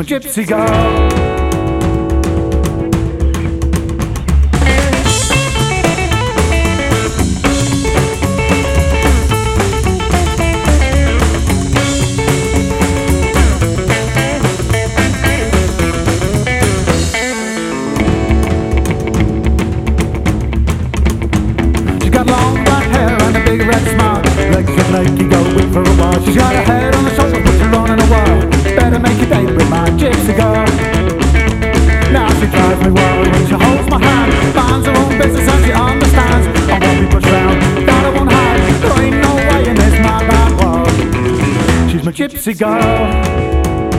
gypsy girl. Big red smile, legs that make you go weak for a while. She's got her head on the shoulders, puts her on in a while. Better make a date with my gypsy girl. Now she drives me wild when she holds my hand, finds her own business and she understands. I won't be pushed round, that I won't hide. There ain't no way in this my bad world. She's my gypsy girl.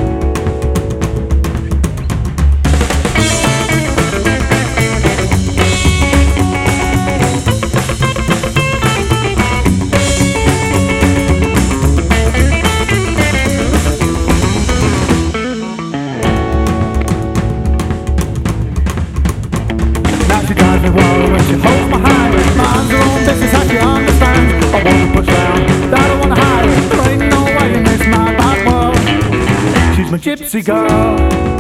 She drives me wild when she holds my hand, minds her own business and she understands. I wanna push down, that I wanna hide. There ain't no way in this my bad world. She's my gypsy girl.